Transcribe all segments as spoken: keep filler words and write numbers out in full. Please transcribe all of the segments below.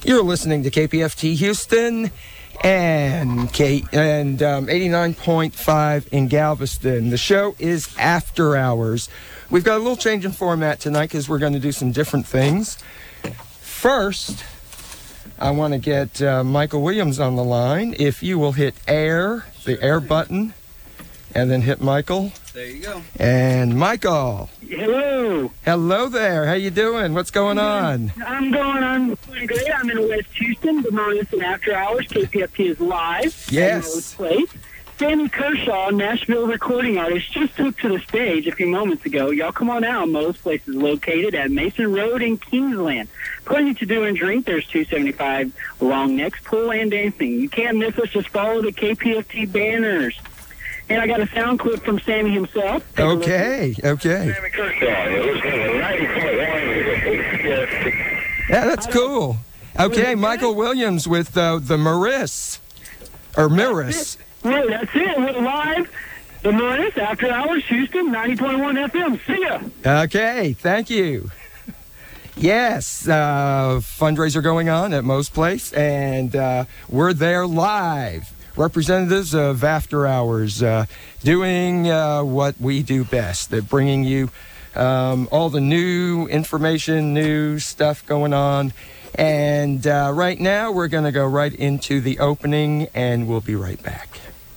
You're listening to K P F T Houston and K and um, eighty-nine point five in Galveston. The show is After Hours. We've got a little change in format tonight because we're going to do some different things. First, I want to get uh, Michael Williams on the line. If you will hit air, the air button, and then hit Michael. There you go. And Michael. Hello. Hello there. How you doing? What's going on? I'm going on pretty great. I'm in West Houston, the Morris and After Hours. K P F T is live. Yes. Place. Sammy Kershaw, Nashville recording artist, just took to the stage a few moments ago. Y'all come on out. Mo's place is located at Mason Road in Kingsland. Plenty to do and drink. There's two seventy-five long necks, pool, and dancing. You can't miss us. Just follow the K P F T banners. And I got a sound clip from Sammy himself. Take Okay, okay. Sammy Kershaw, you're listening to ninety point one. Yeah, that's cool. Okay, Michael Williams with uh, the Maris. Or Miris. Right, that's it. We're live. The Morris, After Hours, Houston, ninety point one F M. See ya. Okay, thank you. Yes, uh, fundraiser going on at Mo's Place, and uh, we're there live. Representatives of After Hours uh, doing uh, what we do best. They're bringing you um, all the new information, new stuff going on. And uh, right now, we're going to go right into the opening, and we'll be right back.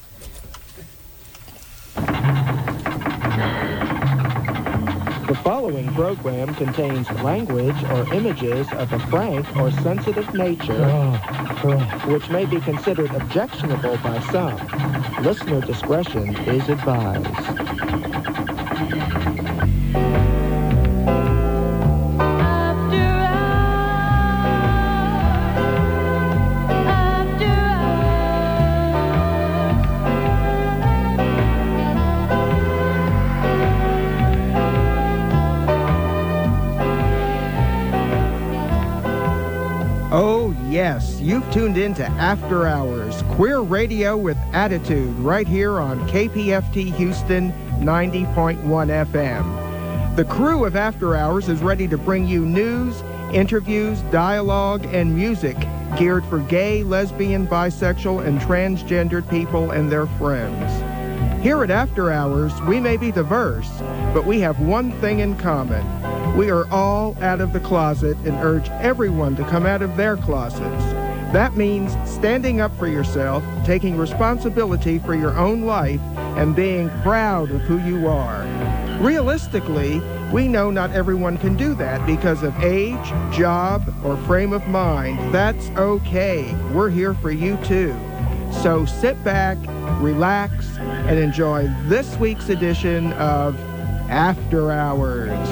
The following program contains language or images of a frank or sensitive nature, which may be considered objectionable by some. Listener discretion is advised. Oh, yes, you've tuned in to After Hours, queer radio with attitude, right here on K P F T Houston ninety point one F M. The crew of After Hours is ready to bring you news, interviews, dialogue, and music geared for gay, lesbian, bisexual, and transgendered people and their friends. Here at After Hours, we may be diverse, but we have one thing in common. We are all out of the closet and urge everyone to come out of their closets. That means standing up for yourself, taking responsibility for your own life, and being proud of who you are. Realistically, we know not everyone can do that because of age, job, or frame of mind. That's okay. We're here for you too. So sit back, relax, and enjoy this week's edition of After Hours.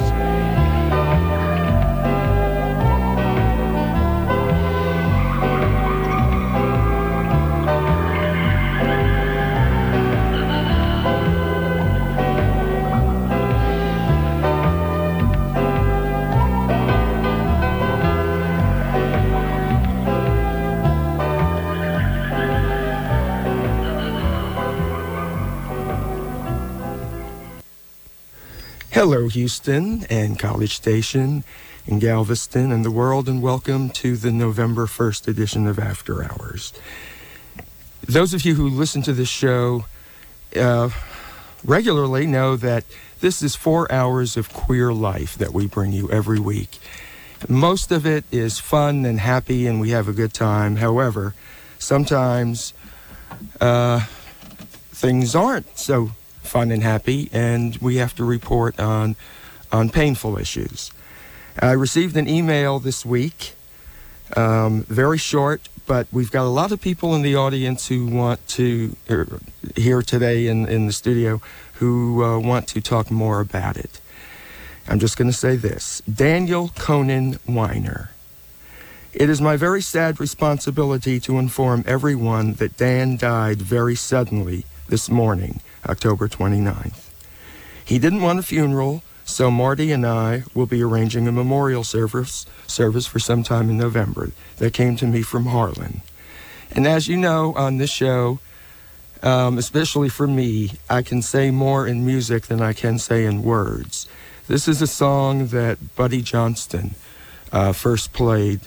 Hello, Houston and College Station in Galveston and the world, and welcome to the November first edition of After Hours. Those of you who listen to this show uh, regularly know that this is four hours of queer life that we bring you every week. Most of it is fun and happy, and we have a good time. However, sometimes uh, things aren't so fun and happy, and we have to report on on painful issues. I received an email this week, um, very short, but we've got a lot of people in the audience who want to, er, here today in, in the studio, who uh, want to talk more about it. I'm just going to say this. Daniel Conan Weiner. It is my very sad responsibility to inform everyone that Dan died very suddenly this morning, October twenty-ninth. He didn't want a funeral, so Marty and I will be arranging a memorial service service for sometime in November. That came to me from Harlan. And as you know, on this show, um, especially for me, I can say more in music than I can say in words. This is a song that Buddy Johnston uh, first played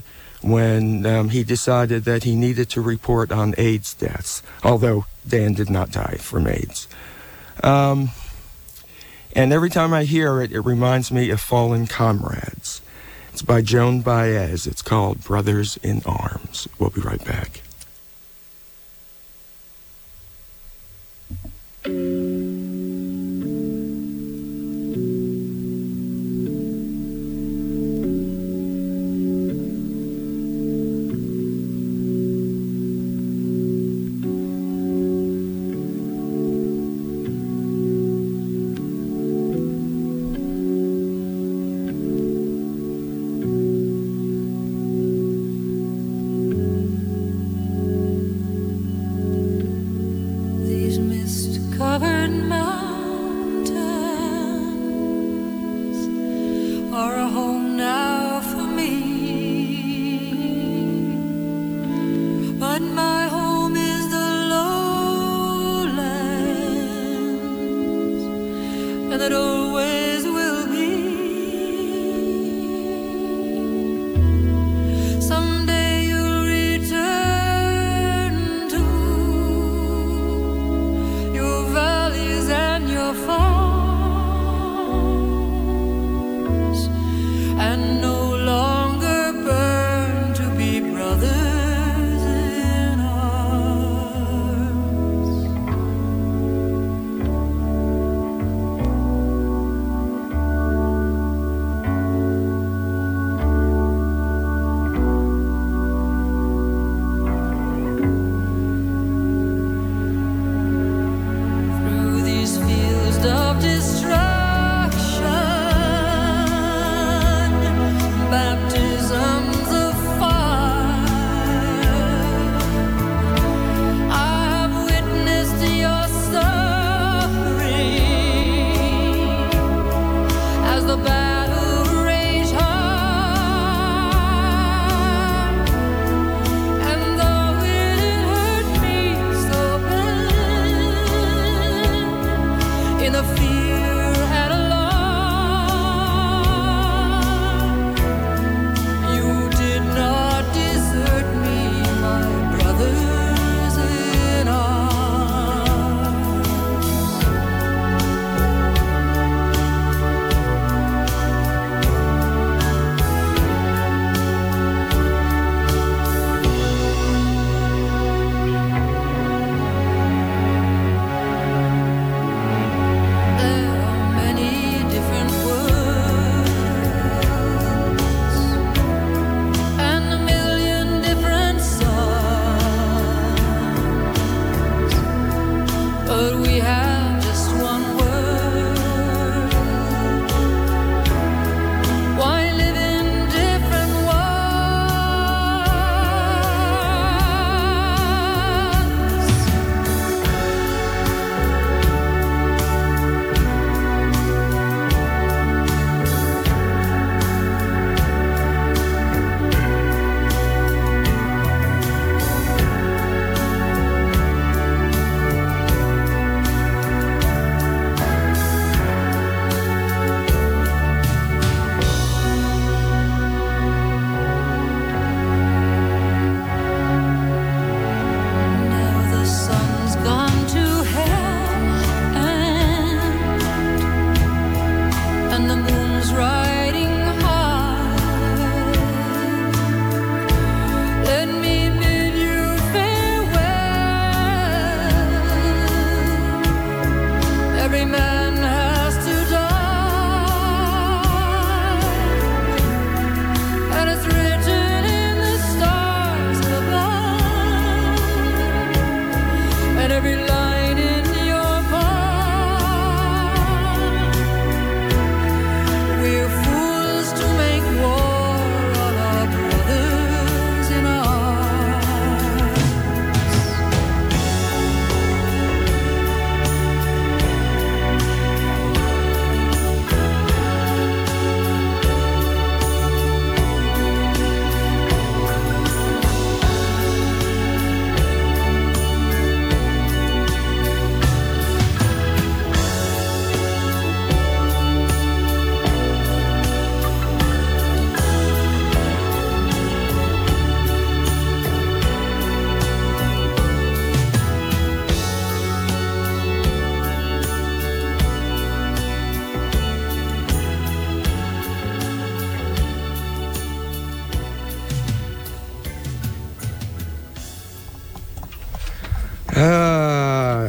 when um, he decided that he needed to report on AIDS deaths, although Dan did not die from AIDS. Um, and every time I hear it, it reminds me of Fallen Comrades. It's by Joan Baez. It's called Brothers in Arms. We'll be right back.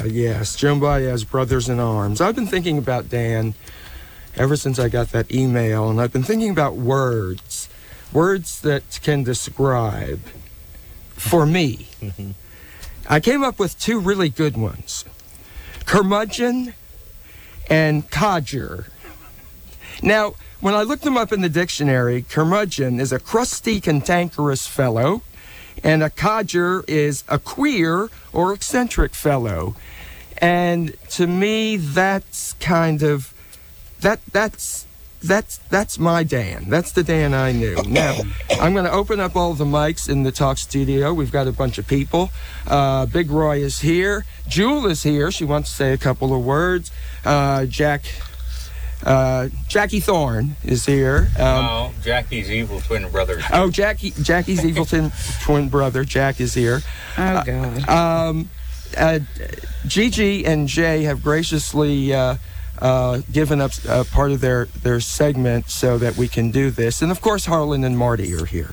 yes. Joan Baez, Brothers in Arms. I've been thinking about Dan ever since I got that email, and I've been thinking about words. Words that can describe, for me. Mm-hmm. I came up with two really good ones. Curmudgeon and codger. Now, when I looked them up in the dictionary, curmudgeon is a crusty, cantankerous fellow, and a codger is a queer or eccentric fellow. And to me, that's kind of, that that's, that's, that's my Dan. That's the Dan I knew. Now, I'm going to open up all the mics in the talk studio. We've got a bunch of people. Uh, Big Roy is here. Jewel is here. She wants to say a couple of words. Uh, Jack... Uh, Jackie Thorne is here. Um, oh, Jackie's evil twin brother. Oh, Jackie, Jackie's evil twin, twin brother, Jack, is here. Oh, God. Uh, um, uh, Gigi and Jay have graciously uh, uh, given up uh, part of their, their segment so that we can do this. And, of course, Harlan and Marty are here.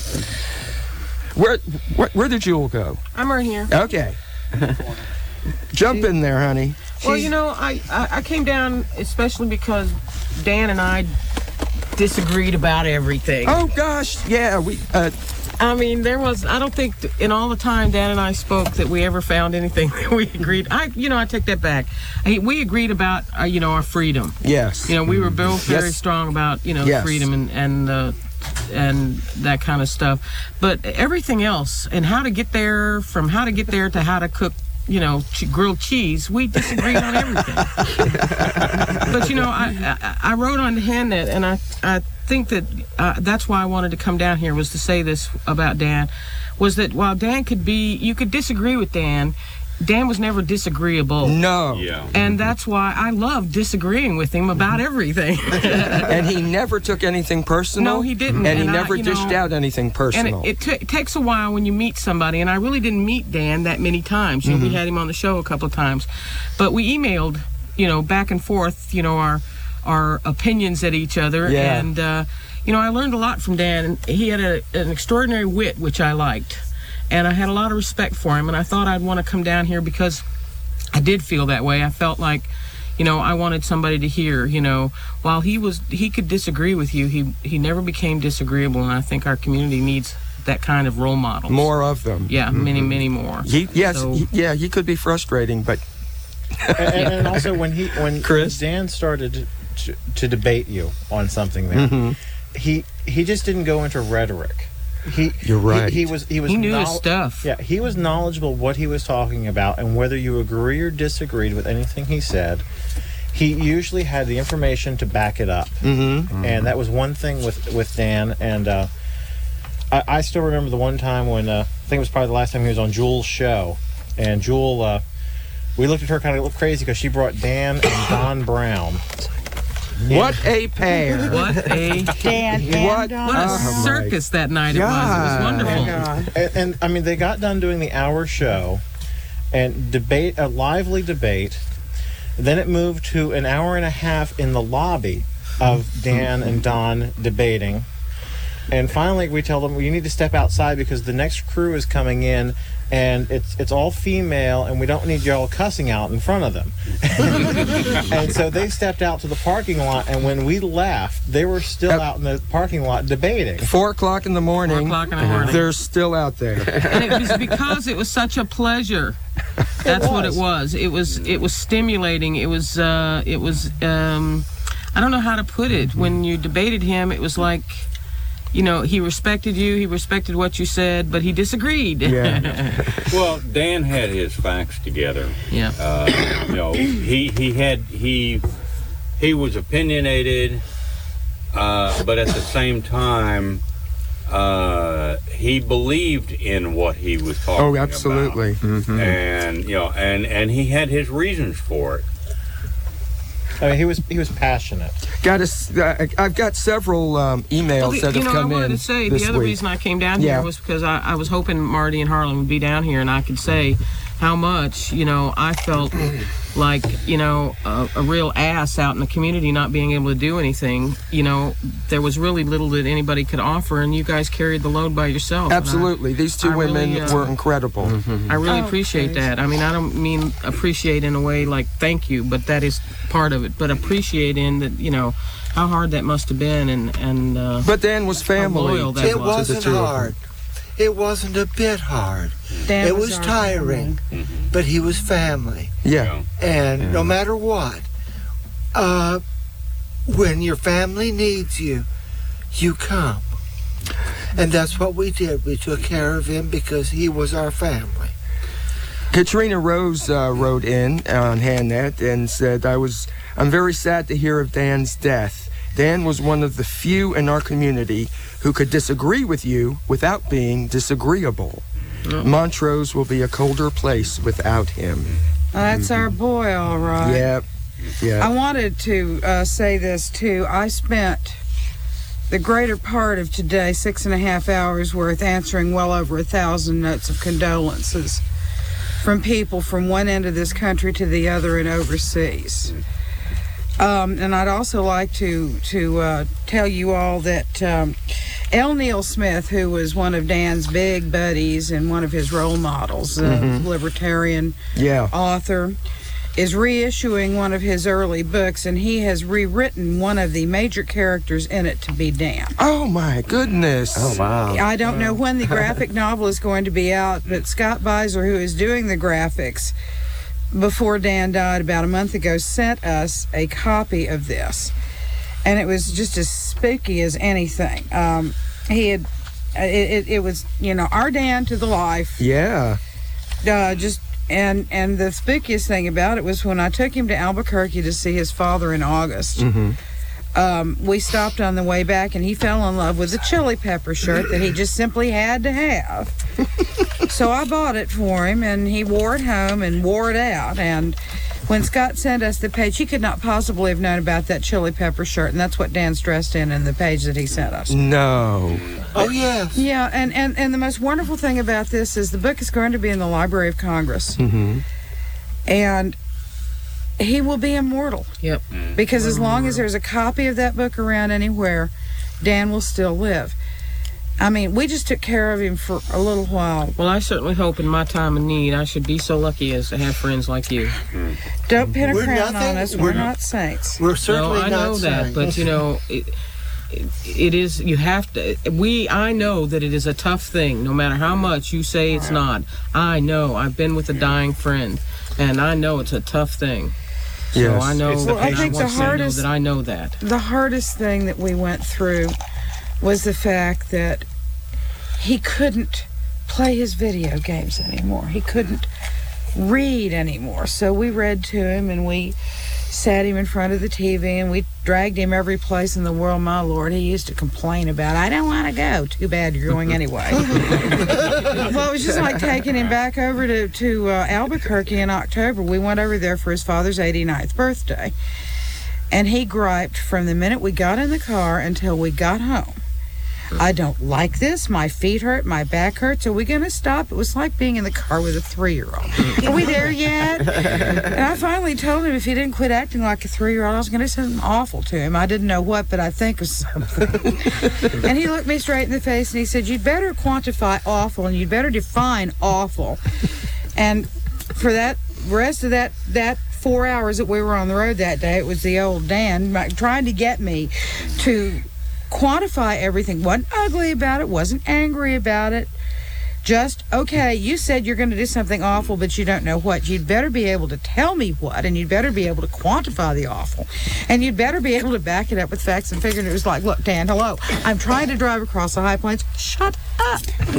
Where, where, where did Jewel go? I'm right here. Okay. Jump in there, honey. Well, you know, I, I, I came down especially because Dan and I disagreed about everything. Oh, gosh, yeah. we. Uh, I mean, there was, I don't think in all the time Dan and I spoke that we ever found anything that we agreed. I, you know, I take that back. I, we agreed about, uh, you know, our freedom. Yes. You know, we were both very Yes. strong about, you know, Yes. freedom and, and, uh, and that kind of stuff. But everything else and how to get there, from how to get there to how to cook, you know, ch- grilled cheese, we disagreed on everything. But, you know, I, I, I wrote on Handnet, and I, I think that uh, that's why I wanted to come down here, was to say this about Dan, was that while Dan could be, you could disagree with Dan, Dan was never disagreeable. No. Yeah. And that's why I love disagreeing with him about everything. And he never took anything personal. No, he didn't. And, he And I- never you dished know, out anything And personal. it, it, t- it takes a while when you meet somebody, and I really didn't meet Dan that many times. You know, we had him on the show a couple of times, but we emailed, you know, back and forth, you know, our our opinions at each other, Yeah. and uh, you know, I learned a lot from Dan. And he had a, an extraordinary wit, which I liked, and I had a lot of respect for him. And I thought I'd want to come down here because I did feel that way. I felt like, you know, I wanted somebody to hear, you know, while he was, he could disagree with you, he he never became disagreeable, and I think our community needs that kind of role model. More of them. Yeah, many, many more. He, yes, So- he, yeah, he could be frustrating, but and, and also when he when Chris? Dan started to, to debate you on something there, Mm-hmm. he he just didn't go into rhetoric. He You're right. He, he was he was He knew his knowl- stuff. Yeah, he was knowledgeable what he was talking about, and whether you agree or disagreed with anything he said, he usually had the information to back it up. mm-hmm. And that was one thing with with Dan. And uh, I, I still remember the one time when uh, I think it was probably the last time he was on Jewel's show, and Jewel, uh, we looked at her kind of crazy because she brought Dan and Don Brown. What a pair. What a Dan and What? Don. what a Oh, my circus that night it was. It was God. wonderful. And, and I mean, they got done doing the hour show and debate, a lively debate. Then it moved to an hour and a half in the lobby of Dan and Don debating. And finally, we tell them, well, you need to step outside because the next crew is coming in, and it's it's all female, and we don't need y'all cussing out in front of them. And so they stepped out to the parking lot, and when we left, they were still Yep. out in the parking lot debating. Four o'clock in the morning. Four o'clock in the morning. They're still out there. And it was because it was such a pleasure. That's what it was. It was it was stimulating. It was uh, it was um, I don't know how to put it. When you debated him, it was like, you know, he respected you, he respected what you said, but he disagreed. Yeah. Well, Dan had his facts together. Yeah. Uh, you know, he he had he he was opinionated, uh, but at the same time, uh, he believed in what he was talking Oh, absolutely. about. Mhm. And you know, and and he had his reasons for it. I mean, he was he was passionate. Got a s- uh, I've got several um, emails Well, the- that you have know, come I wanted in to say this the other week. reason I came down Yeah. here was because I, I was hoping Marty and Harlan would be down here, and I could say, how much, you know, I felt like, you know, a, a real ass out in the community not being able to do anything. You know, there was really little that anybody could offer, and you guys carried the load by yourself. Absolutely. These two I women really, uh, were incredible. I really Oh, appreciate please. that. I mean, I don't mean appreciate in a way like thank you, but that is part of it. But appreciate in that, you know, how hard that must have been, and, and uh, But Dan was family. loyal that It was. wasn't two of them. hard. It wasn't a bit hard. Dan It was our tiring, but he was family. Yeah. And no matter what, uh, when your family needs you, you come. And that's what we did. We took care of him because he was our family. Katrina Rose uh, wrote in on HandNet and said, I was, I'm very sad to hear of Dan's death. Dan was one of the few in our community who could disagree with you without being disagreeable. Montrose will be a colder place without him. Oh, that's our boy, all right. Yeah, yeah. I wanted to uh, say this too. I spent the greater part of today, six and a half hours worth, answering well over a thousand notes of condolences from people from one end of this country to the other and overseas. Um, and I'd also like to to uh, tell you all that um, L. Neil Smith, who was one of Dan's big buddies and one of his role models, a Mhm. libertarian Yeah. author, is reissuing one of his early books, and he has rewritten one of the major characters in it to be Dan. Oh, my goodness. Oh, wow. I don't know when the graphic novel is going to be out, but Scott Beiser, who is doing the graphics, before Dan died about a month ago, sent us a copy of this. And it was just as spooky as anything. Um, he had, it, it, it was, you know, our Dan to the life. Yeah. Uh, just, and, and the spookiest thing about it was when I took him to Albuquerque to see his father in August. Mm-hmm. Um, we stopped on the way back, and he fell in love with a chili pepper shirt that he just simply had to have. So I bought it for him, and he wore it home and wore it out. And when Scott sent us the page, he could not possibly have known about that chili pepper shirt, and that's what Dan's dressed in in the page that he sent us. No. Oh, yes. Yeah, and, and, and the most wonderful thing about this is the book is going to be in the Library of Congress. Mm-hmm. And he will be immortal. Yep. Because as long as there's a copy of that book around anywhere, Dan will still live. I mean, we just took care of him for a little while. Well, I certainly hope in my time of need I should be so lucky as to have friends like you. Don't pin a We're crown nothing- on us. we're We're not- not saints. We're certainly no, I not know that, saying. but you know, it, it, it is. You have to. We. I know that it is a tough thing. No matter how much you say it's not, I know. I've been with a dying friend, and I know it's a tough thing. So Yes. I know. It's the and I think want the you to know hardest- that I know that. The hardest thing that we went through was the fact that he couldn't play his video games anymore. He couldn't read anymore. So we read to him, and we sat him in front of the T V, and we dragged him every place in the world. My Lord, he used to complain about, I don't want to go. Too bad you're going anyway. Well, it was just like taking him back over to, to uh, Albuquerque in October. We went over there for his father's eighty-ninth birthday. And he griped from the minute we got in the car until we got home. I don't like this. My feet hurt. My back hurts. Are we going to stop? It was like being in the car with a three-year-old. Are we there yet? And I finally told him if he didn't quit acting like a three-year-old, I was going to say something awful to him. I didn't know what, but I think of something. And he looked me straight in the face and he said, you'd better quantify awful and you'd better define awful. And for that rest of that, that four hours that we were on the road that day, it was the old Dan trying to get me to quantify everything. Wasn't ugly about it, wasn't angry about it. Just, okay, you said you're going to do something awful, but you don't know what. You'd better be able to tell me what, and you'd better be able to quantify the awful. And you'd better be able to back it up with facts and figures. It was like, look, Dan, hello. I'm trying to drive across the high plains. Shut up.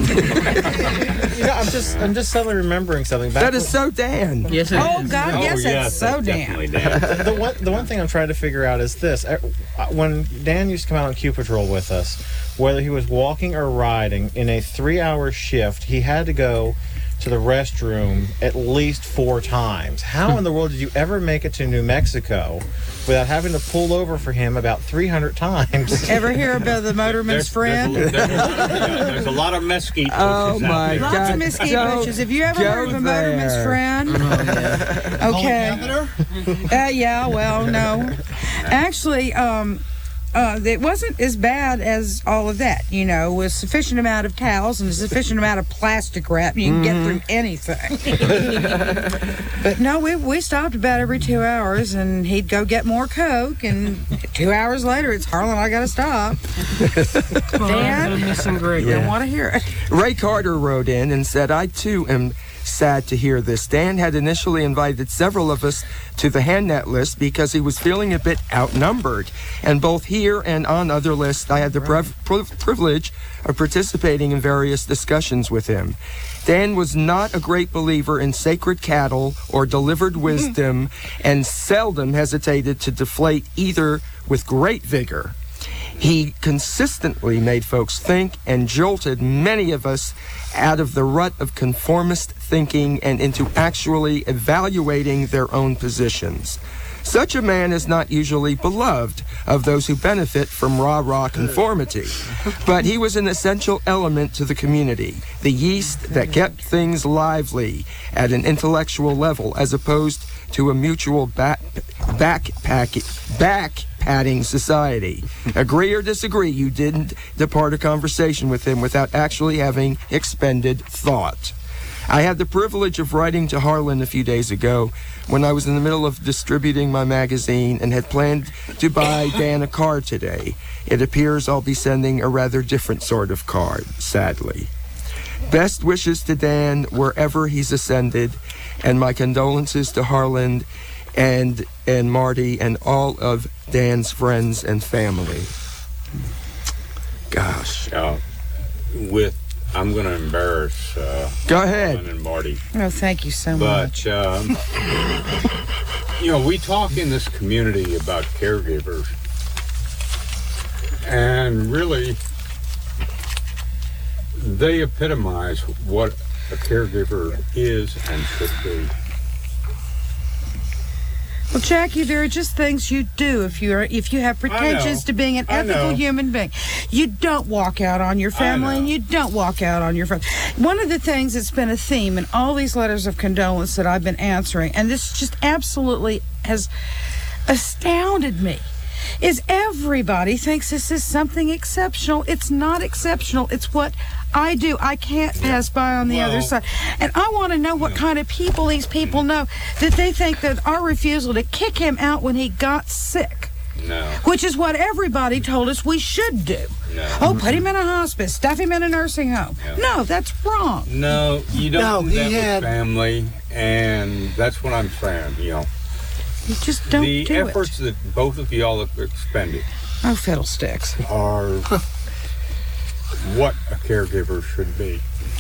You know, I'm just, I'm just suddenly remembering something. Back That is so Dan. Yes, it Oh, is. God, Oh, yes, yes, that's so that's Dan. definitely Dan. the one the one thing I'm trying to figure out is this: Uh, when Dan used to come out on Q Patrol with us, whether he was walking or riding in a three-hour shift, he had to go to the restroom at least four times. How in the world did you ever make it to New Mexico without having to pull over for him about three hundred times? Ever hear about the motorman's There's, friend? there's, a, there's, yeah, there's a lot of mesquite bushes Oh, out my there. Lots God. of mesquite Don't bushes. Have you ever go heard of a there. motorman's friend? Okay. Uh, yeah, well, no. Actually, um, uh, it wasn't as bad as all of that, you know, with sufficient amount of towels and a sufficient amount of plastic wrap, you can get through anything. But no, we, we stopped about every two hours, and he'd go get more Coke, and two hours later, it's Harlan, I gotta stop. Dan, I'm missing Greg. I want to hear it. Ray Carter wrote in and said, I too am sad to hear this. Dan had initially invited several of us to the HandNet list because he was feeling a bit outnumbered. And both here and on other lists, I had the priv- priv- privilege of participating in various discussions with him. Dan was not a great believer in sacred cattle or delivered wisdom, and seldom hesitated to deflate either with great vigor. He consistently made folks think and jolted many of us out of the rut of conformist thinking and into actually evaluating their own positions. Such a man is not usually beloved of those who benefit from rah-rah conformity, but he was an essential element to the community, the yeast that kept things lively at an intellectual level as opposed to a mutual back, backpack, back patting society. Agree or disagree, you didn't depart a conversation with him without actually having expended thought. I had the privilege of writing to Harlan a few days ago when I was in the middle of distributing my magazine and had planned to buy Dan a card today. It appears I'll be sending a rather different sort of card, sadly. Best wishes to Dan wherever he's ascended, and my condolences to Harlan and and Marty and all of Dan's friends and family. Gosh. Uh, with, I'm going to embarrass uh, Go ahead. Alan and Marty. Oh, thank you so much. But, um, you know, we talk in this community about caregivers. And really, they epitomize what a caregiver is and should be. Well, Jackie, there are just things you do if you're if you have pretensions to being an I ethical know. human being. You don't walk out on your family, know. and you don't walk out on your friends. One of the things that's been a theme in all these letters of condolence that I've been answering, and this just absolutely has astounded me, is everybody thinks this is something exceptional. It's not exceptional. It's what I do. I can't pass by on the Well- other side. And I want to know what kind of people these people know that they think that our refusal to kick him out when he got sick, No. which is what everybody told us we should do. No. Oh, put him in a hospice, stuff him in a nursing home. Yeah. No, that's wrong. No, you don't No, do he that had- with family, and that's what I'm saying, you know. You just don't the do efforts it. that both of y'all have expended Oh, fiddlesticks. are what a caregiver should be.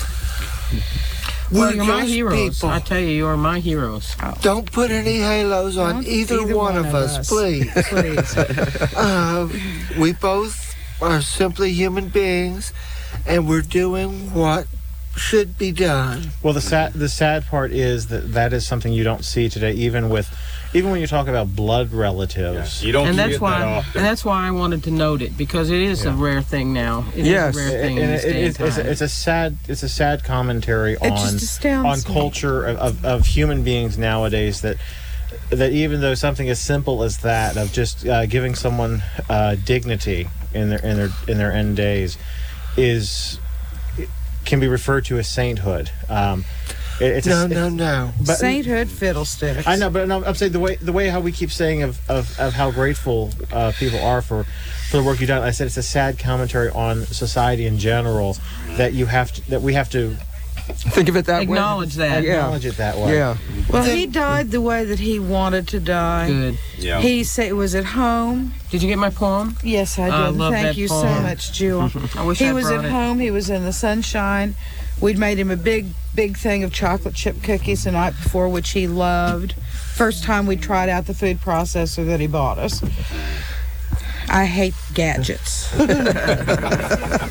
Well, We're You're my just heroes. people. I tell you, you are my heroes. Don't put any halos on Don't either, either one, of us, please. Please. uh, we both are simply human beings, and we're doing what should be done. Well, the sad the sad part is that that is something you don't see today, even with, even when you talk about blood relatives. You don't And see that's it why, that often. and that's why I wanted to note it, because it is a Yeah. rare thing now. It Yes. is a rare thing And in it- this it- day and it's, it's, time. it's a sad it's a sad commentary It on just astounds on me. culture of, of, of human beings nowadays, that that even though something as simple as that of just uh, giving someone uh, dignity in their in their in their end days is can be referred to as sainthood. Um, it- it's No, a, no, no. but- Sainthood fiddlesticks. I know, but no, I'm saying the way the way how we keep saying of, of, of how grateful uh, people are for, for the work you've done. I said it's a sad commentary on society in general that you have to, that we have to Think of it that Acknowledge way. that. Yeah. acknowledge it that way. Yeah. Well, he died the way that he wanted to die. Good. Yeah. He said was at home. Did you get my poem? Yes, I did. I love Thank that you so poem. much, Jewel. I wish He I was brought at it. home. He was in the sunshine. We'd made him a big, big thing of chocolate chip cookies the night before, which he loved. First time we tried out the food processor that he bought us. I hate gadgets.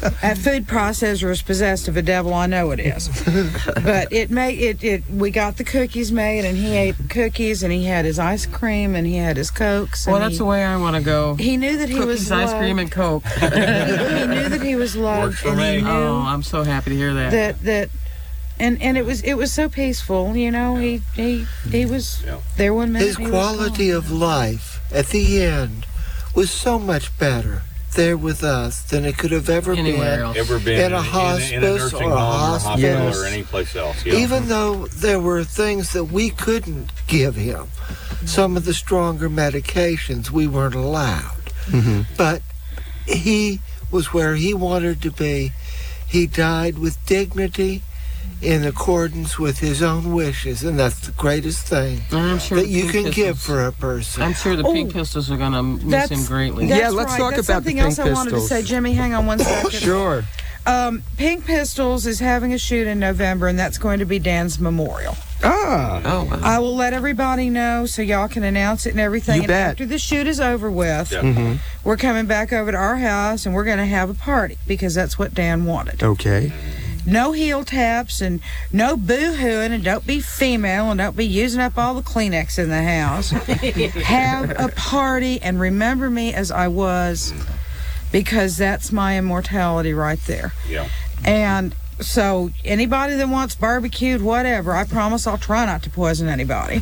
a food processor is possessed of a devil, I know it is. But it made it, it. We got the cookies made, and he ate cookies, and he had his ice cream, and he had his Cokes. Well, and that's he, the way I want to go. He knew that he Cookies, was ice loved. cream, and Coke. he, he knew that he was loved, Works for and he me. knew Oh, I'm so happy to hear that. that that. And, and it was it was so peaceful, you know. He he he was Yeah. there one minute. His he was quality gone. of life at the end was so much better there with us than it could have ever Anywhere been. else. Ever been In a in, in, a hospice nursing or a home or hospital. hospital Yes. or any place else? Yeah. Even though there were things that we couldn't give him, some of the stronger medications we weren't allowed. Mm-hmm. But he was where he wanted to be. He died with dignity in accordance with his own wishes, and that's the greatest thing I'm sure that the you Pink can give Pistols- for a person. I'm sure the Oh, Pink Pistols are going to miss That's- him greatly. That's Yeah, let's right. talk That's about the something else Pink I wanted to Pistols. say. Jimmy, hang on one second. Sure. Um, Pink Pistols is having a shoot in November, and that's going to be Dan's memorial. Ah. Oh, wow. I will let everybody know so y'all can announce it and everything. You and bet. after the shoot is over with, Yeah. Mm-hmm. we're coming back over to our house, and we're going to have a party because that's what Dan wanted. Okay. No heel taps and no boo-hooing, and don't be female and don't be using up all the Kleenex in the house. Have a party and remember me as I was, because that's my immortality right there. Yeah. And so anybody that wants barbecued, whatever, I promise I'll try not to poison anybody.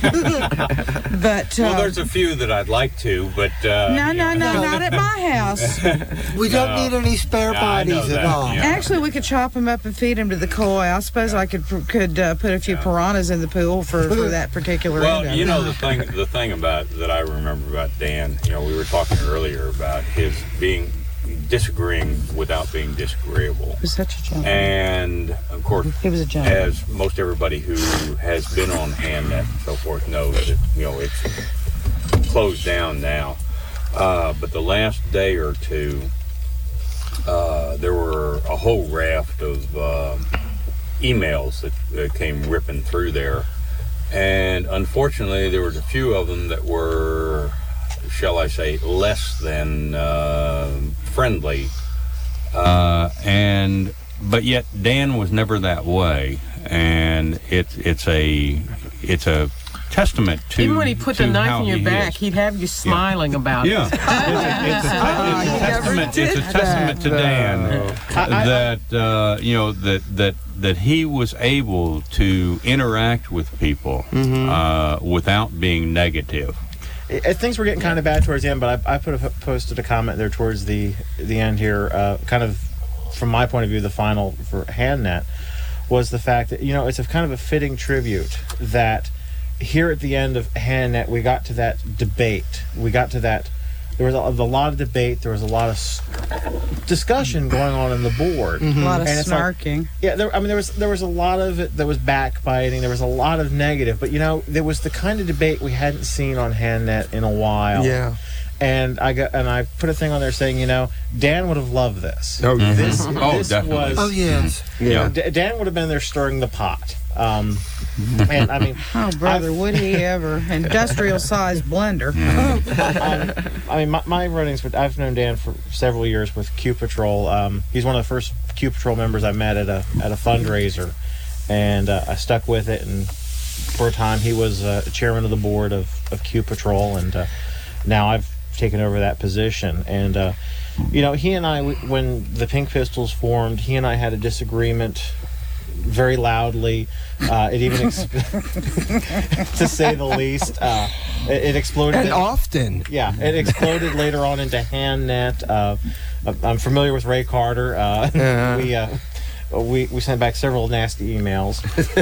But uh, Well, there's a few that I'd like to, but uh, no, no, no, not at my house. We don't No. need any spare Yeah, I know bodies at that, all. yeah. Actually, we could chop them up and feed them to the koi. I suppose I could could uh, put a few piranhas in the pool for, for that particular Well, end of you it. know the thing. The thing about that I remember about Dan. You know, we were talking earlier about his being disagreeing without being disagreeable, He was such a gentleman. and of course, He was a gentleman. as most everybody who has been on HandNet and so forth knows, that you know it's closed down now. Uh, but the last day or two, uh, there were a whole raft of uh, emails that, that came ripping through there, and unfortunately, there was a few of them that were, shall I say, less than uh, friendly. Uh, and but yet Dan was never that way, and it's it's a it's a testament to Even when he put the to knife how in your he back, is. he'd have you smiling about Yeah, it. it's, a, it's, a, Ah, it's a you never testament. It's a did testament to that, Dan though. I- I- that uh, you know that that that he was able to interact with people Mm-hmm. uh, without being negative. I- things were getting kind of bad towards the end, but I, I put a, posted a comment there towards the the end here, uh, kind of from my point of view, the final for HandNet was the fact that, you know, it's a kind of a fitting tribute that here at the end of HandNet we got to that debate. We got to that. There was a, a lot of debate. There was a lot of s- discussion going on in the board. a lot of And it's like- snarking. Yeah, there, I mean, there was there was a lot of it that was backbiting. There was a lot of negative, but you know, there was the kind of debate we hadn't seen on HandNet in a while. Yeah. And I got and I put a thing on there saying, you know, Dan would have loved this. Oh, yeah. This, Oh, this definitely. was. Oh, yes. Yeah. D- Dan would have been there stirring the pot. Um, and I mean, Oh, brother, I've- would he ever? Industrial-sized blender. um, I mean, my, my runnings. With, I've known Dan for several years with Q Patrol. Um, he's one of the first Q Patrol members I met at a at a fundraiser, and uh, I stuck with it. And for a time, he was uh, chairman of the board of, of Q Patrol, and uh, now I've taken over that position. And uh, you know, he and I, we, when the Pink Pistols formed, he and I had a disagreement very loudly. Uh, it even, ex- to say the least, uh, it, it exploded. And often. Yeah, it exploded later on into HandNet. Uh, I'm familiar with Ray Carter. Uh, Uh-huh. we, uh, we we sent back several nasty emails.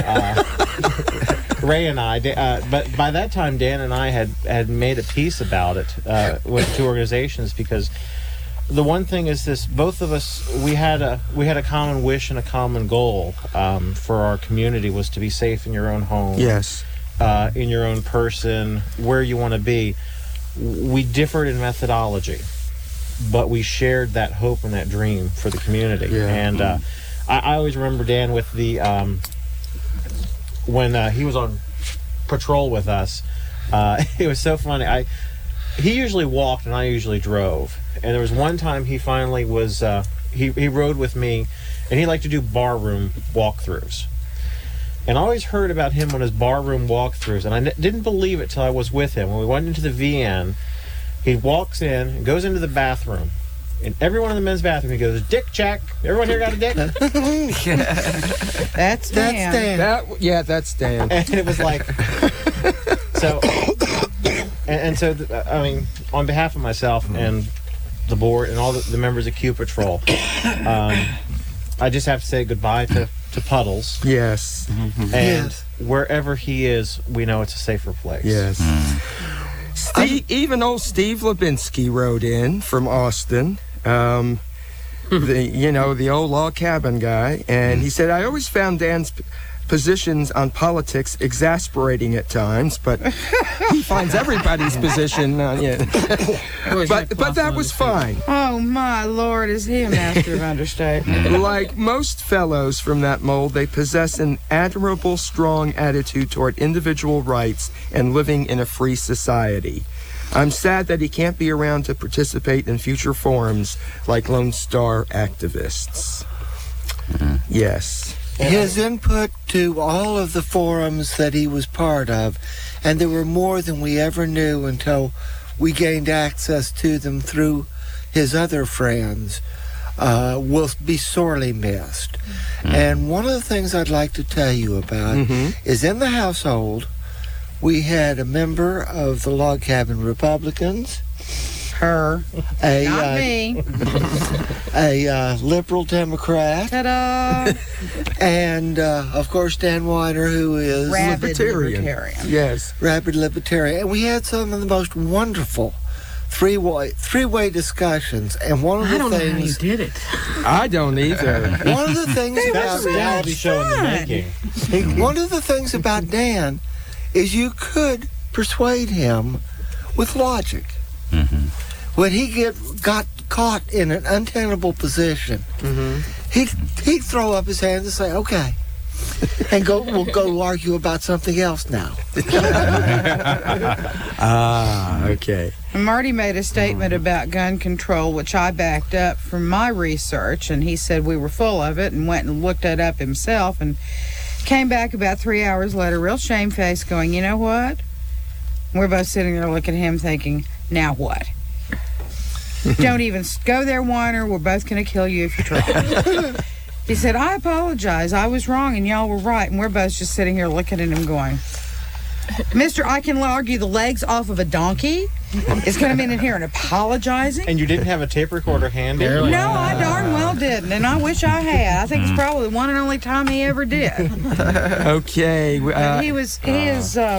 Uh, Ray and I, Da- uh, but by that time, Dan and I had had made a piece about it uh, with two organizations, because the one thing is this: both of us, we had a we had a common wish and a common goal um, for our community, was to be safe in your own home. Yes. Uh, in your own person, where you want to be. We differed in methodology, but we shared that hope and that dream for the community. Yeah. And uh, I, I always remember Dan with the um, when uh, he was on patrol with us. Uh, it was so funny. I he usually walked and I usually drove. And there was one time he finally was uh, he, he rode with me, and he liked to do bar room walkthroughs. And I always heard about him on his bar room walkthroughs, and I n- didn't believe it till I was with him. When we went into the V N, he walks in and goes into the bathroom. And everyone in the men's bathroom, he goes, "Dick check. Everyone here got a dick?" That's Dan. That's Dan. That, yeah, that's Dan. And it was like, so, and, and so, th- I mean, on behalf of myself and the board and all the, the members of Q Patrol, um, I just have to say goodbye to, to Puddles. Yes. And Yes. wherever he is, we know it's a safer place. Yes. Steve, even old Steve Lebinsky rode in from Austin. Um, the you know the old log cabin guy, and he said, "I always found Dan's p- positions on politics exasperating at times, but he finds everybody's position on yeah." but but that was fine. Oh, my Lord, is he a master of understatement? Like most fellows from that mold, they possess an admirable, strong attitude toward individual rights and living in a free society. I'm sad that he can't be around to participate in future forums like Lone Star activists. Mm-hmm. Yes. His input to all of the forums that he was part of, and there were more than we ever knew until we gained access to them through his other friends, uh, will be sorely missed. Mm-hmm. And one of the things I'd like to tell you about mm-hmm. is in the household, we had a member of the Log Cabin Republicans, Her. a Not uh, me. a uh, liberal Democrat, Ta-da! and uh, of course Dan Weiner, who is Rabid libertarian. libertarian. Yes. rabid libertarian. And we had some of the most wonderful three-way three-way discussions. And one of I the don't know how you things, did it. I don't either. one of the things They were about so Reality much show in the fun. making. one of the things about Dan is you could persuade him with logic. Mm-hmm. When he get got caught in an untenable position, Mm-hmm. he he'd throw up his hands and say, "Okay," and go we'll go argue about something else now. Ah, okay. Marty made a statement about gun control, which I backed up from my research, and he said we were full of it and went and looked it up himself and came back about three hours later, real shamefaced, going, "You know what?" We're both sitting there looking at him thinking, "Now what?" Don't even go there, Weiner. We're both going to kill you if you try. He said, "I apologize. I was wrong and y'all were right." And we're both just sitting here looking at him going, "Mister, I can argue the legs off of a donkey. It's going to be in here and apologizing." And you didn't have a tape recorder handy? No, I darn well didn't, and I wish I had. I think it's probably the one and only time he ever did. Okay. But Uh, he was, he is, uh,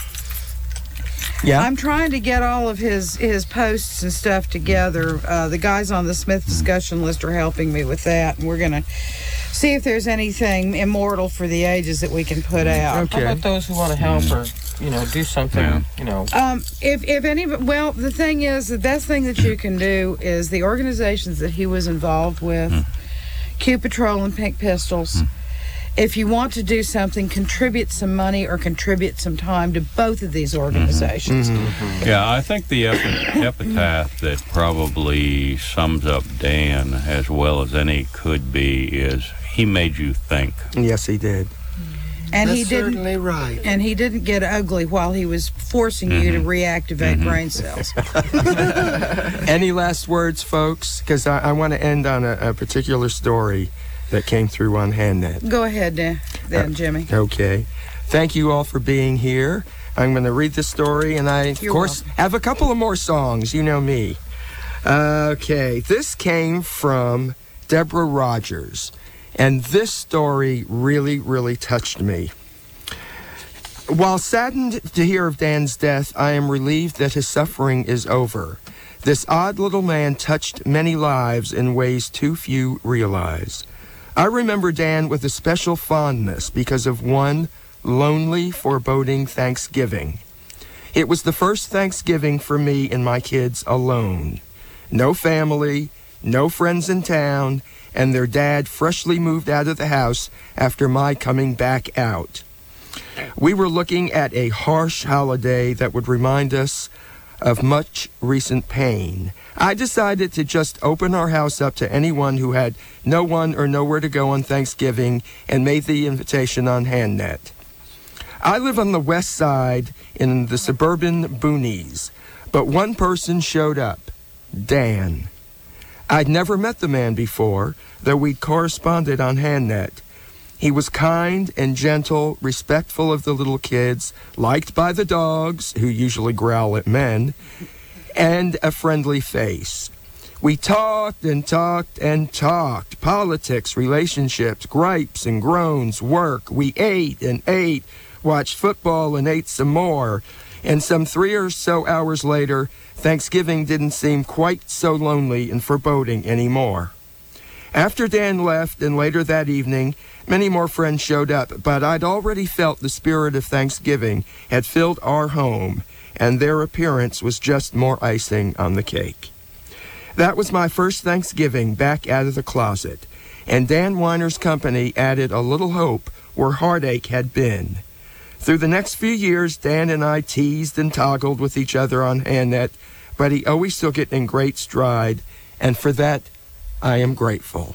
yeah. I'm trying to get all of his, his posts and stuff together. Uh, the guys on the Smith discussion list are helping me with that, and we're going to see if there's anything immortal for the ages that we can put out. Okay. How about those who want to help or, you know, do something, Yeah. you know? Um, if if any, well, the thing is, the best thing that you can do is the organizations that he was involved with, Q Patrol and Pink Pistols. If you want to do something, contribute some money or contribute some time to both of these organizations. Yeah, I think the epi- epitaph that probably sums up Dan as well as any could be is he made you think. Yes, he did. And That's he didn't. certainly right. And he didn't get ugly while he was forcing you to reactivate brain cells. Any last words, folks? Because I, I want to end on a, a particular story that came through on HandNet. Go ahead, then, then Jimmy. Okay. Thank you all for being here. I'm going to read the story, and I, of You're course, have a couple of more songs. You know me. Okay. This came from Deborah Rogers, and this story really, really touched me. While saddened to hear of Dan's death, I am relieved that his suffering is over. This odd little man touched many lives in ways too few realize. I remember Dan with a special fondness because of one lonely, foreboding Thanksgiving. It was the first Thanksgiving for me and my kids alone. No family, no friends in town, and their dad freshly moved out of the house after my coming back out. We were looking at a harsh holiday that would remind us of much recent pain, I decided to just open our house up to anyone who had no one or nowhere to go on Thanksgiving and made the invitation on HandNet. I live on the west side in the suburban boonies, but one person showed up, Dan. I'd never met the man before, though we'd corresponded on HandNet. He was kind and gentle, respectful of the little kids, liked by the dogs, who usually growl at men, and a friendly face. We talked and talked and talked. Politics, relationships, gripes and groans, work. We ate and ate, watched football and ate some more. And some three or so hours later, Thanksgiving didn't seem quite so lonely and foreboding anymore. After Dan left and later that evening, many more friends showed up, but I'd already felt the spirit of Thanksgiving had filled our home, and their appearance was just more icing on the cake. That was my first Thanksgiving back out of the closet, and Dan Weiner's company added a little hope where heartache had been. Through the next few years, Dan and I teased and toggled with each other on HandNet, but he always took it in great stride, and for that, I am grateful.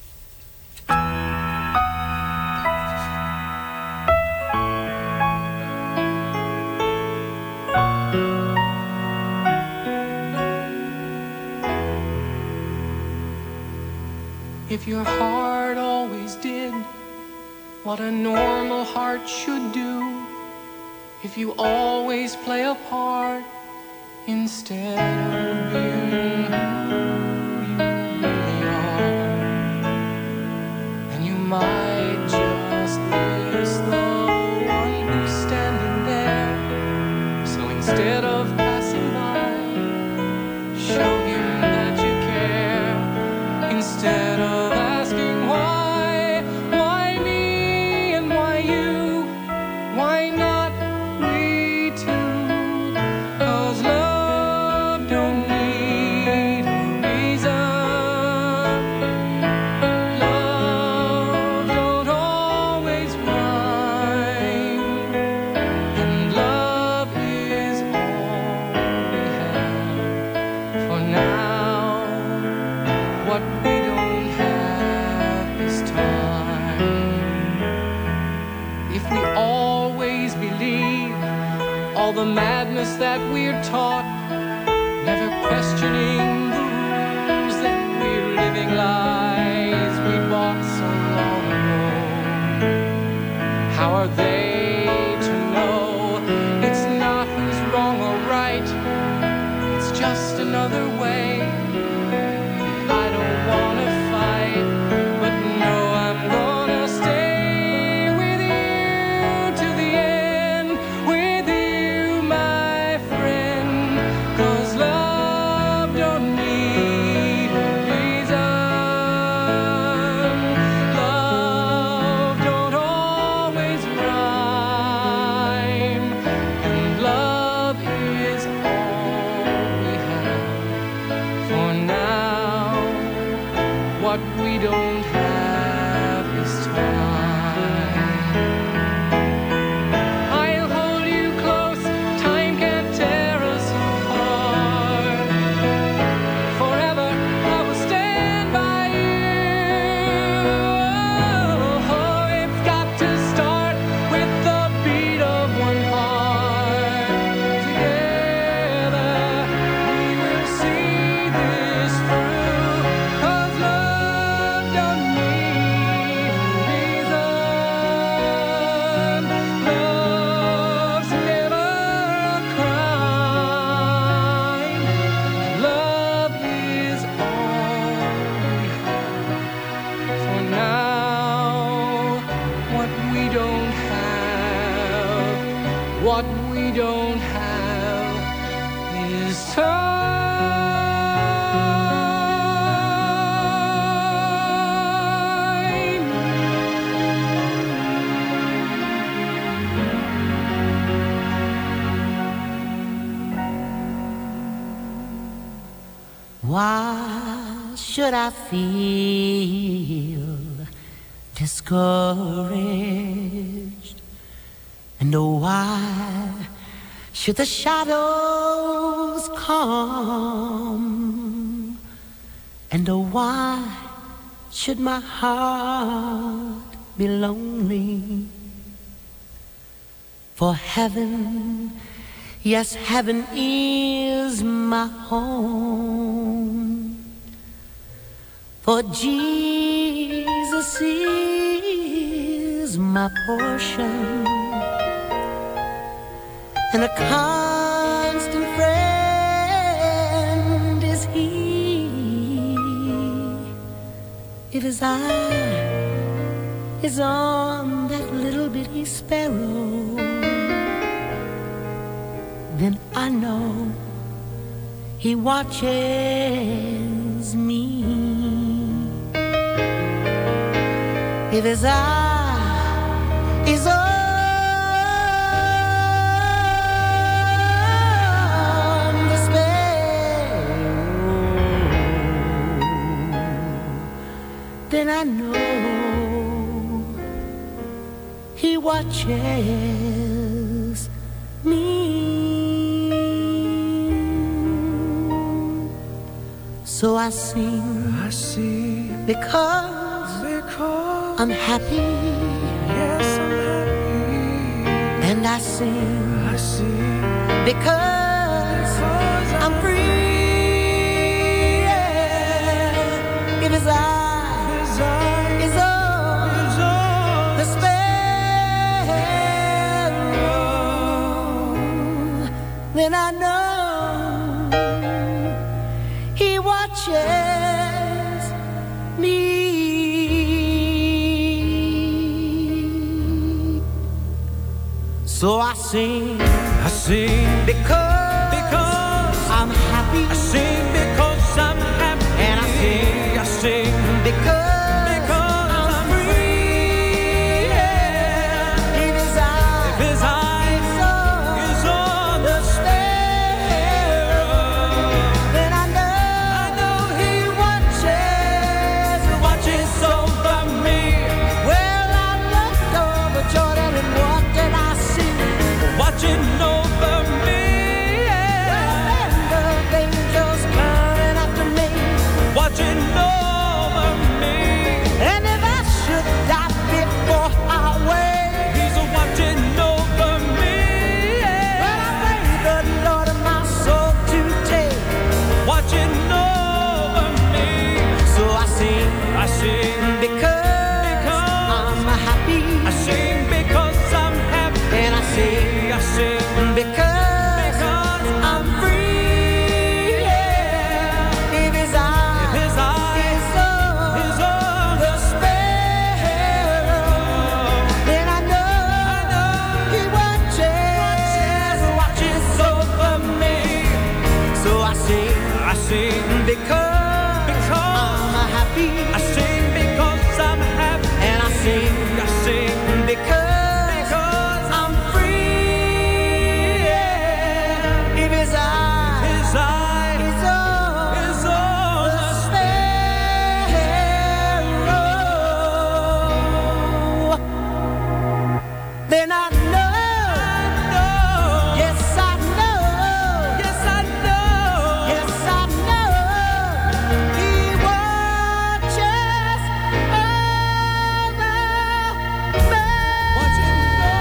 If your heart always did what a normal heart should do, if you always play a part instead of being who you really are, and you might just miss the one who's standing there. So instead of passing by, show him that you care. Instead of asking why, why me and why you, why not we too? 'Cause love don't need a reason. Love don't always rhyme, and love is all we have for now. What we don't have is time. If we always believe all the madness that we're taught, never questioning the rules that we're living lives we bought so long ago, how are they to know it's not who's wrong or right, it's just another way? I don't wanna fight, but no, I'm gonna stay with you to the end, with you, my friend. 'Cause love don't need a reason. Love don't always rhyme, and love is all we have for now. What we don't have is time. I'll hold you close, time can't tear us apart. Forever I will stand by you. Oh, it's got to start with the beat of one heart. Together we will see this through. 'Cause love don't need a reason. Love's never a crime. Love is all we have for now. What we don't have, what we don't have is time. Why should I feel discouraged? And oh, why should the shadows come? And oh, why should my heart be lonely? For heaven, yes, heaven is my home. For Jesus is my portion, and a constant friend is He. If His eye is on that little bitty sparrow, then I know He watches me. If His eye is on the sparrow, then I know He watches me. So I sing, I sing because, because I'm happy. Yes, I'm happy. And I sing, I sing because, because I'm free. Yeah. If His eye His eye is on is on the sparrow, then I know He watches me. So I sing, I sing because, because I'm happy. I sing because I'm happy. And I sing, I sing because, because I'm I'm free. Yeah. If His eye If His eye is on is on the the sparrow, then I know, I know He watches, watches over me. Well, I looked over Jordan, and what did I see? Watching over me. The angels coming after me. Watching over me. And if I should die before I wake, He's watching over me. well, I pray the Lord of my soul to take. Watching over me. So I sing I sing because, Because I'm happy. I sing because I'm happy. And I sing I sing because, because I'm free. Yeah. If His eye His eye is on is on the sparrow, then I know, I know He watches, watches over me. So I sing I sing because, because I'm happy. I sing because I'm happy. And I sing I sing because, because I'm free. Yeah. If His eye His eye is on is on the the sparrow, then I know, know. yes I know, Yes, I know. yes I know, He watches over me. Watching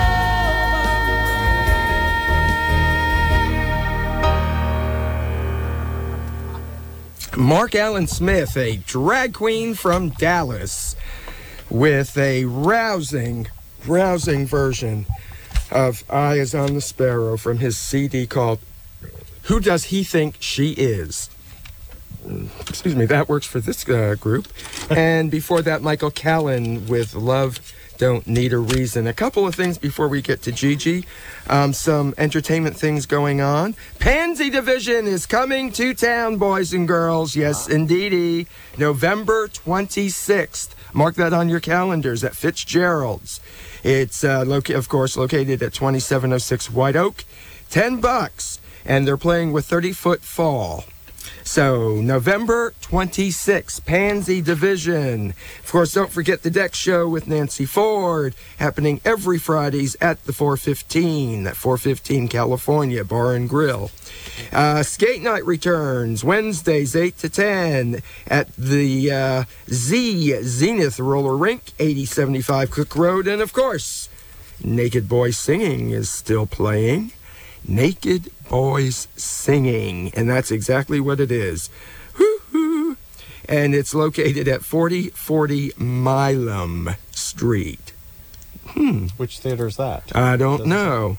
Mark Allen Smith, a drag queen from Dallas, with a rousing, rousing version of Eye is on the Sparrow from his C D called Who Does He Think She Is? Excuse me, that works for this uh, group. And before that, Michael Callan with Love Don't Need a Reason. A couple of things before we get to Gigi. Um, some entertainment things going on. Pansy Division is coming to town, boys and girls. Yes, indeedy. November twenty-sixth. Mark that on your calendars at Fitzgerald's. It's, uh, loca- of course, located at twenty-seven oh six White Oak. Ten bucks. And they're playing with thirty-foot fall. So, November twenty-sixth, Pansy Division. Of course, don't forget the Deck Show with Nancy Ford, happening every Fridays at the four fifteen, at four fifteen California Bar and Grill. Uh, Skate Night returns Wednesdays, eight to ten, at the uh, Z Zenith Roller Rink, eighty seventy-five Cook Road. And, of course, Naked Boys Singing is still playing. Naked Boys Singing, and that's exactly what it is. Woo-hoo. And it's located at forty forty Milam Street. Hmm. Which theater is that? I don't Doesn't know.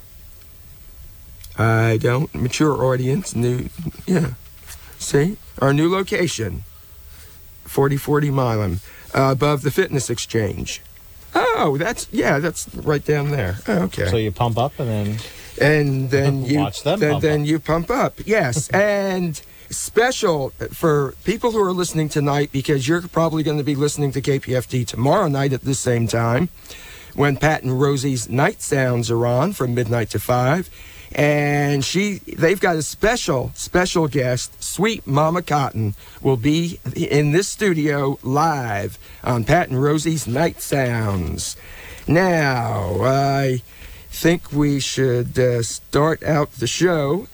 I don't. Mature audience, new. Yeah. See? Our new location. forty forty Milam, uh, above the Fitness Exchange. Oh, that's, yeah, that's right down there. Okay. So you pump up and then... And then you Watch them then, pump then up. you pump up. Yes. And special for people who are listening tonight, because you're probably going to be listening to K P F T tomorrow night at the same time when Pat and Rosie's Night Sounds are on from midnight to five. And she they've got a special, special guest. Sweet Mama Cotton will be in this studio live on Pat and Rosie's Night Sounds. Now, I think we should uh, start out the show.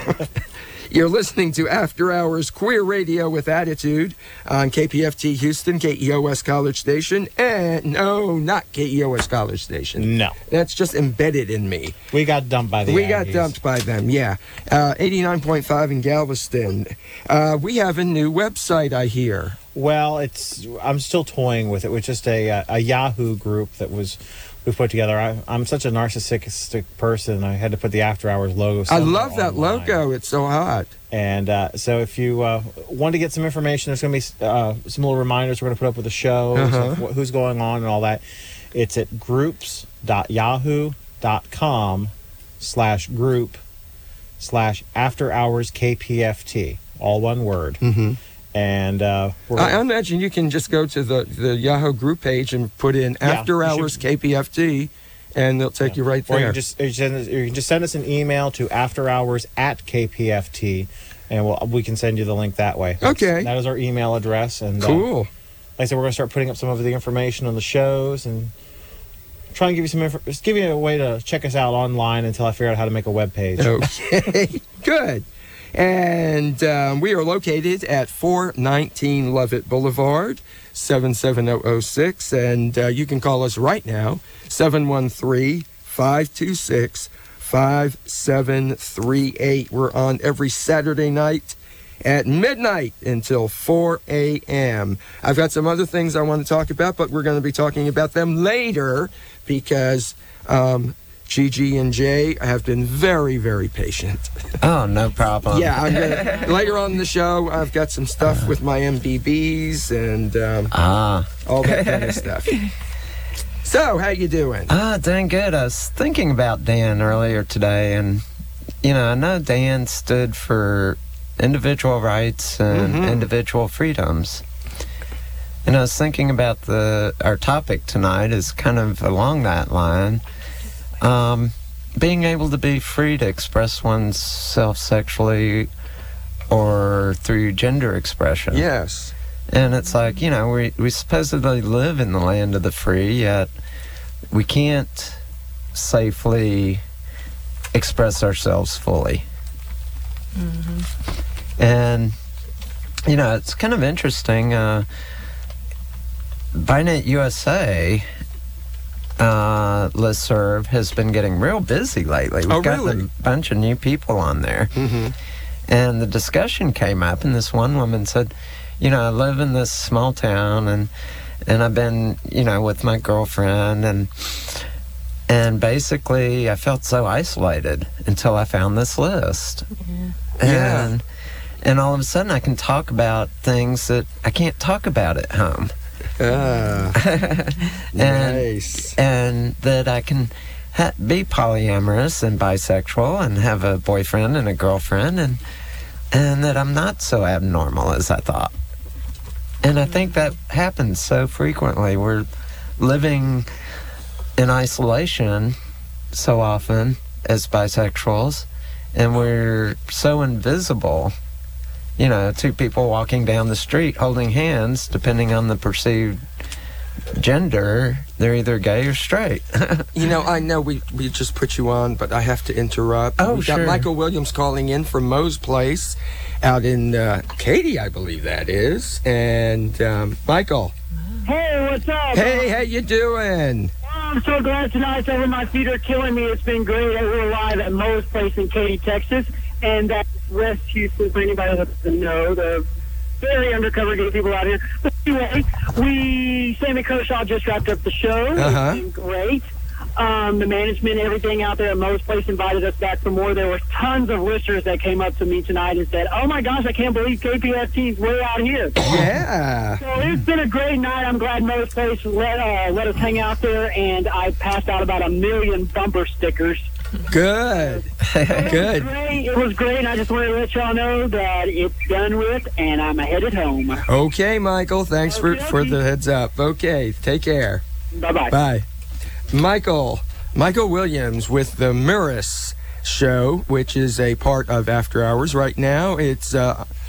You're listening to After Hours Queer Radio with Attitude on K P F T Houston, K E O S College Station, and no, not K E O S College Station. No. That's just embedded in me. We got dumped by the We got Aggies. dumped by them, yeah. Uh, eighty-nine point five in Galveston. Uh, we have a new website, I hear. Well, it's I'm still toying with it, with just a uh, a Yahoo group that was we put together. I, I'm such a narcissistic person. I had to put the After Hours logo. I somewhere love that online. logo. It's so hot. And uh, so if you uh, want to get some information, there's going to be uh, some little reminders we're going to put up with the show, Uh-huh. wh- who's going on and all that. It's at groups dot yahoo dot com slash group slash after hours K P F T. All one word. Mm-hmm. And uh, we're I imagine you can just go to the, the Yahoo group page and put in Yeah, After you Hours should- K P F T, and they'll take you right Or you there. can just, or you can you can just send us an email to afterhours at K P F T, and we'll, we can send you the link that way. That's- Okay. That is our email address. And uh, Cool. like I said, we're going to start putting up some of the information on the shows and try and give you some info, just give you a way to check us out online until I figure out how to make a web page. Okay, good. And um, we are located at four nineteen Lovett Boulevard, seven seven zero zero six. And uh, you can call us right now, seven one three, five two six, five seven three eight. We're on every Saturday night at midnight until four a.m. I've got some other things I want to talk about, but we're going to be talking about them later because um, Gigi and Jay have been very, very patient. Oh, no problem. Yeah, I'm gonna, later on in the show, I've got some stuff with my M D Bs and um, Ah. all that kind of stuff. So, how you doing? Ah, doing good. I was thinking about Dan earlier today, and, you know, I know Dan stood for individual rights and Mhm. individual freedoms. And I was thinking about the our topic tonight is kind of along that line. Um, being able to be free to express oneself sexually or through gender expression. Yes. And it's like, you know, we, we supposedly live in the land of the free, yet we can't safely express ourselves fully. And, you know, it's kind of interesting. Uh, Binet U S A uh, listserv has been getting real busy lately. We've Oh, got really? a bunch of new people on there. Mm-hmm. And the discussion came up, and this one woman said, you know, I live in this small town, and and I've been, you know, with my girlfriend, and and basically I felt so isolated until I found this list. Yeah. And, and all of a sudden I can talk about things that I can't talk about at home. Ah, and, nice. and that I can ha- be polyamorous and bisexual and have a boyfriend and a girlfriend, and and that I'm not so abnormal as I thought. And I think that happens so frequently. We're living in isolation so often as bisexuals, and we're so invisible, you know, two people walking down the street holding hands, depending on the perceived gender, they're either gay or straight. You know, I know we, we just put you on, but I have to interrupt. Oh, We've got sure. Michael Williams calling in from Moe's Place out in uh, Katy, I believe that is. And um, Michael. Hey, what's up? Hey, how you doing? I'm so glad tonight's over. My feet are killing me. It's been great. We're live at Moe's Place in Katy, Texas. And that's West Houston, for anybody that doesn't know. The very undercover gay people out here. But anyway, we, Sammy Kershaw just wrapped up the show. Uh-huh. It's been great. Um, the management, everything out there at Moe's Place invited us back for more. There were tons of listeners that came up to me tonight and said, oh my gosh, I can't believe K P F T's way out here. Yeah. So it's been a great night. I'm glad Moe's Place let, uh, let us hang out there, and I passed out about a million bumper stickers. Good. It Good. was great. It was great, and I just wanted to let y'all know that it's done with, and I'm headed home. Okay, Michael. Thanks for, for the heads up. Okay. Take care. Bye-bye. Bye. Michael. Michael Williams with the Muris Show, which is a part of After Hours right now. It's uh,